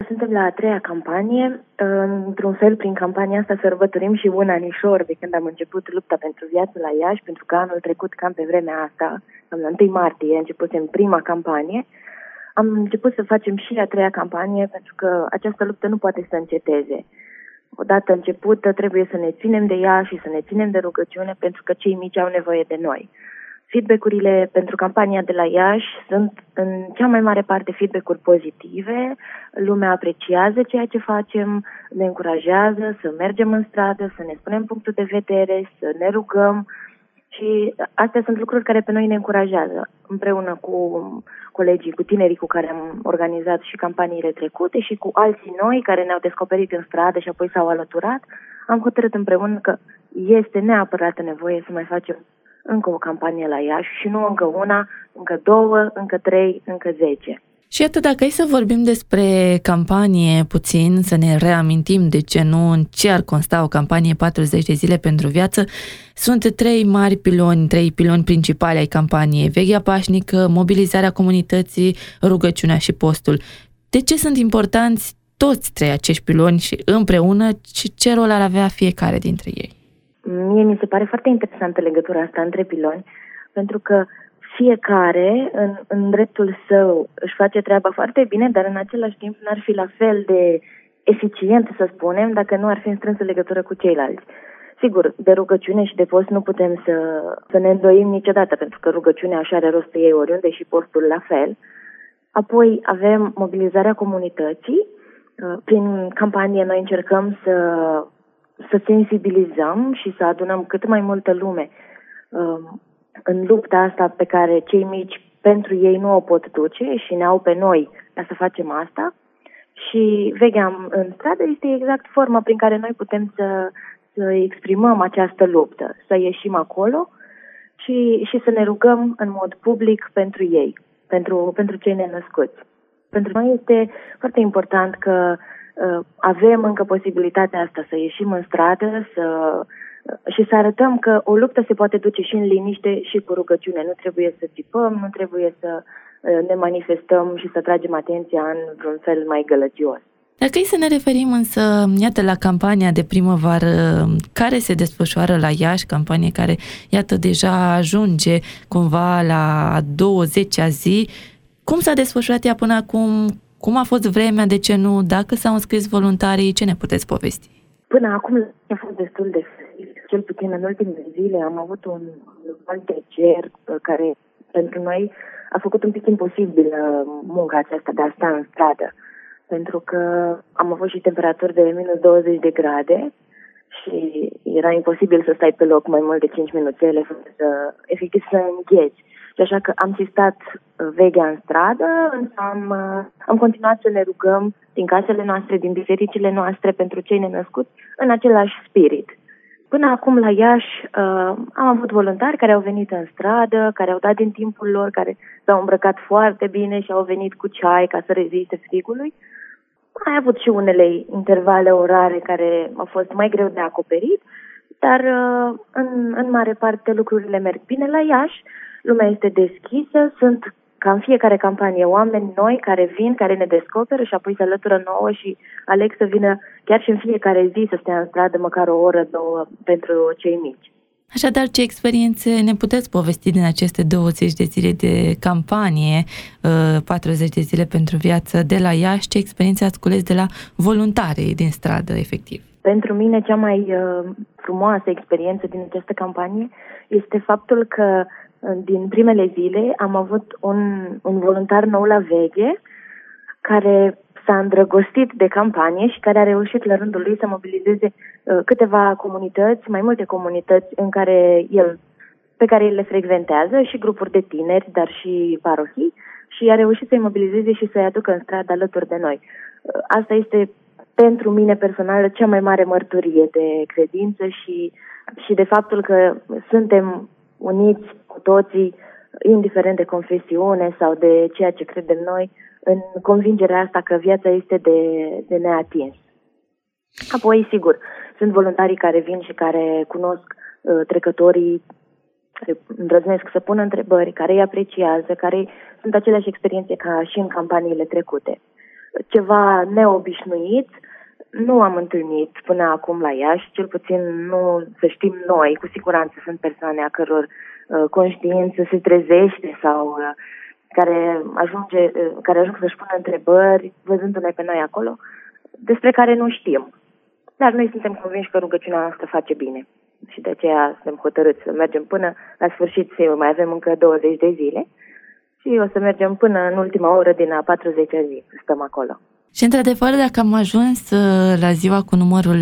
Suntem la a treia campanie. Într-un fel, prin campania asta sărbătorim și un anișor de când am început lupta pentru viață la Iași, pentru că anul trecut, cam pe vremea asta, la 1 martie, începusem prima campanie. Am început să facem și a treia campanie pentru că această luptă nu poate să înceteze. Odată începută, trebuie să ne ținem de ea și să ne ținem de rugăciune pentru că cei mici au nevoie de noi. Feedback-urile pentru campania de la Iași sunt în cea mai mare parte feedback-uri pozitive. Lumea apreciază ceea ce facem, ne încurajează să mergem în stradă, să ne spunem punctul de vedere, să ne rugăm. Și astea sunt lucruri care pe noi ne încurajează. Împreună cu colegii, cu tinerii cu care am organizat și campaniile trecute și cu alții noi care ne-au descoperit în stradă și apoi s-au alăturat, am hotărât împreună că este neapărat nevoie să mai facem încă o campanie la Iași și nu încă una, încă 2, încă 3, încă 10. Și iată, dacă e să vorbim despre campanie puțin, să ne reamintim de ce nu, în ce ar consta o campanie 40 de zile pentru viață, sunt 3 mari piloni, 3 piloni principali ai campaniei: veghea pașnică, mobilizarea comunității, rugăciunea și postul. De ce sunt importanți toți 3 acești piloni și împreună și ce rol ar avea fiecare dintre ei? Mie mi se pare foarte interesantă legătura asta între piloni, pentru că fiecare, în dreptul său, își face treaba foarte bine, dar în același timp n-ar fi la fel de eficient, să spunem, dacă nu ar fi în strânsă legătură cu ceilalți. Sigur, de rugăciune și de post nu putem să ne îndoim niciodată, pentru că rugăciunea așa are rost pe ei oriunde și postul la fel. Apoi avem mobilizarea comunității. Prin campanie noi încercăm să sensibilizăm și să adunăm cât mai multă lume în lupta asta pe care cei mici pentru ei nu o pot duce și ne au pe noi ca să facem asta. Și veghea în stradă este exact forma prin care noi putem să exprimăm această luptă, să ieșim acolo și să ne rugăm în mod public pentru ei, pentru cei nenăscuți. Pentru noi este foarte important că avem încă posibilitatea asta să ieșim în stradă și să arătăm că o luptă se poate duce și în liniște și cu rugăciune. Nu trebuie să țipăm, nu trebuie să ne manifestăm și să tragem atenția în vreun fel mai gălăgios. Dacă e să ne referim însă, iată, la campania de primăvară care se desfășoară la Iași, campanie care, iată, deja ajunge cumva la a 20-a zi, cum s-a desfășurat ea până acum? Cum a fost vremea, de ce nu? Dacă s-au înscris voluntarii, ce ne puteți povesti? Până acum a fost destul de frigă. Cel puțin în ultimele zile am avut un val de ger care pentru noi a făcut un pic imposibil munca aceasta de a sta în stradă. Pentru că am avut și temperaturi de minus 20 de grade și era imposibil să stai pe loc mai mult de 5 minuțele fără efectiv să îngheți. Și așa că am stat veghea în stradă, însă am continuat să ne rugăm din casele noastre, din bisericile noastre pentru cei nenăscuți în același spirit. Până acum la Iași am avut voluntari care au venit în stradă, care au dat din timpul lor, care s-au îmbrăcat foarte bine și au venit cu ceai ca să reziste frigului. Ai avut și unele intervale orare care au fost mai greu de acoperit, dar în mare parte lucrurile merg bine la Iași. Lumea este deschisă, sunt ca în fiecare campanie oameni noi care vin, care ne descoperă și apoi se alătură nouă și aleg să vină chiar și în fiecare zi să stea în stradă măcar 1 oră, 2 pentru cei mici. Așadar, ce experiențe ne puteți povesti din aceste 20 de zile de campanie, 40 de zile pentru viață de la Iași? Ce experiențe ați cules de la voluntarii din stradă, efectiv? Pentru mine, cea mai frumoasă experiență din această campanie este faptul că din primele zile am avut un voluntar nou la veghe care s-a îndrăgostit de campanie și care a reușit la rândul lui să mobilizeze câteva comunități, mai multe comunități pe care el le frecventează și grupuri de tineri, dar și parohii, și a reușit să-i mobilizeze și să-i aducă în stradă alături de noi. Asta este pentru mine personal cea mai mare mărturie de credință și de faptul că suntem uniți cu toții, indiferent de confesiune sau de ceea ce credem noi, în convingerea asta că viața este de neatins. Apoi, sigur, sunt voluntarii care vin și care cunosc trecătorii, care îndrăznesc să pună întrebări, care îi apreciază, care sunt aceleași experiențe ca și în campaniile trecute. ceva neobișnuit nu am întâlnit până acum la Iași, cel puțin nu să știm noi. Cu siguranță sunt persoane a căror conștiință se trezește sau care ajung să-și pună întrebări văzându-ne pe noi acolo, despre care nu știm. Dar noi suntem convinși că rugăciunea noastră face bine și de aceea suntem hotărâți să mergem până la sfârșit, mai avem încă 20 de zile și o să mergem până în ultima oră din a 40-a zi, să stăm acolo. Și într-adevăr, dacă am ajuns la ziua cu numărul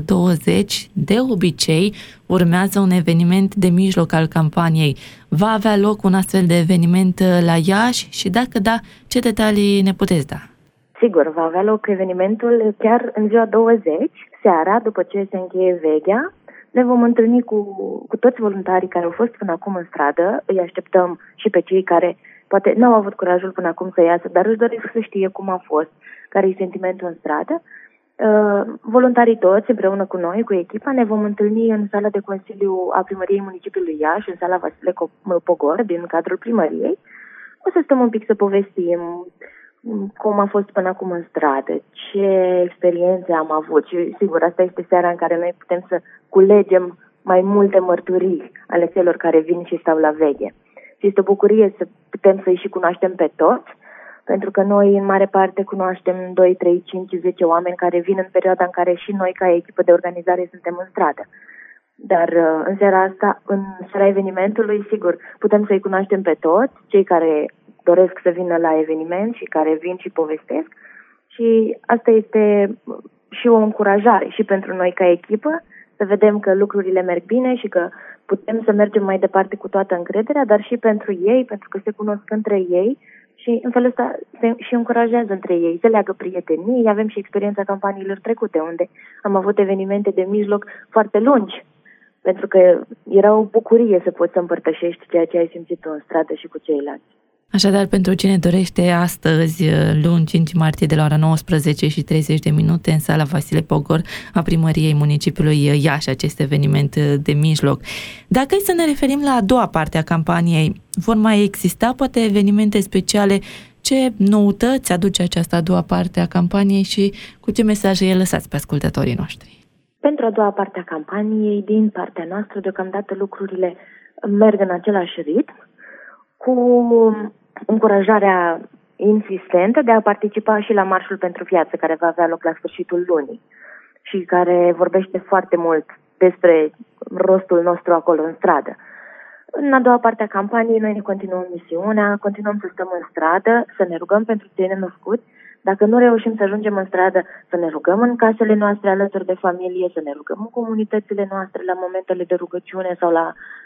20, de obicei urmează un eveniment de mijloc al campaniei. Va avea loc un astfel de eveniment la Iași și dacă da, ce detalii ne puteți da? Sigur, va avea loc evenimentul chiar în ziua 20, seara, după ce se încheie veghea. Ne vom întâlni cu toți voluntarii care au fost până acum în stradă. Îi așteptăm și pe cei care poate n-au avut curajul până acum să iasă, dar își doresc să știe cum a fost, care e sentimentul în stradă. Voluntarii toți, împreună cu noi, cu echipa, ne vom întâlni în sala de consiliu a Primăriei Municipiului Iași, în sala Vasile Pogor, din cadrul primăriei. O să stăm un pic să povestim cum a fost până acum în stradă, ce experiențe am avut și, sigur, asta este seara în care noi putem să culegem mai multe mărturii ale celor care vin și stau la veghe. Și este o bucurie să putem să-i și cunoaștem pe toți, pentru că noi, în mare parte, cunoaștem 2, 3, 5, 10 oameni care vin în perioada în care și noi, ca echipă de organizare, suntem în stradă. Dar în seara asta, în seara evenimentului, sigur, putem să-i cunoaștem pe toți, cei care doresc să vină la eveniment și care vin și povestesc. Și asta este și o încurajare și pentru noi ca echipă, să vedem că lucrurile merg bine și că putem să mergem mai departe cu toată încrederea, dar și pentru ei, pentru că se cunosc între ei și în felul ăsta se și încurajează între ei, se leagă prietenii. Avem și experiența campaniilor trecute, unde am avut evenimente de mijloc foarte lungi, pentru că era o bucurie să poți să împărtășești ceea ce ai simțit în stradă și cu ceilalți. Așadar, pentru cine dorește astăzi, luni 5 martie, de la ora 19:30 în sala Vasile Pogor a Primăriei Municipiului Iași, acest eveniment de mijloc. Dacă e să ne referim la a doua parte a campaniei, vor mai exista poate evenimente speciale? Ce noutăți aduce această a doua parte a campaniei și cu ce mesaje îi lăsați pe ascultătorii noștri? Pentru a doua parte a campaniei, din partea noastră, deocamdată lucrurile merg în același ritm, cu încurajarea insistentă de a participa și la Marșul pentru Viață, care va avea loc la sfârșitul lunii și care vorbește foarte mult despre rostul nostru acolo în stradă. În a doua parte a campaniei, noi ne continuăm misiunea, continuăm să stăm în stradă, să ne rugăm pentru cei nenăscuți. Dacă nu reușim să ajungem în stradă, să ne rugăm în casele noastre alături de familie, să ne rugăm în comunitățile noastre la momentele de rugăciune sau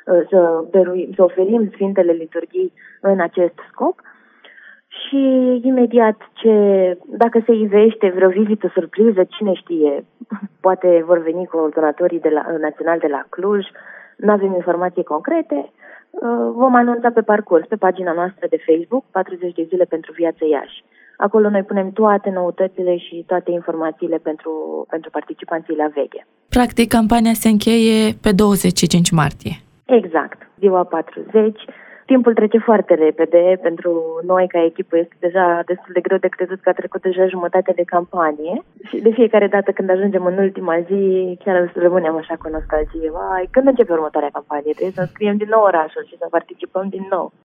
să oferim Sfintele Liturghii în acest scop. Și imediat dacă se ivește vreo vizită surpriză, cine știe, poate vor veni coordonatorii naționali de la Cluj, nu avem informații concrete, vom anunța pe parcurs, pe pagina noastră de Facebook, 40 de zile pentru viață Iași. Acolo noi punem toate noutățile și toate informațiile pentru participanții la veghe. Practic, campania se încheie pe 25 martie. Exact, ziua 40. Timpul trece foarte repede. Pentru noi, ca echipă, este deja destul de greu de crezut că a trecut deja jumătate de campanie. Și de fiecare dată când ajungem în ultima zi, chiar rămânem așa cu nostalgie. Când începe următoarea campanie? Trebuie să înscriem din nou orașul și să participăm din nou.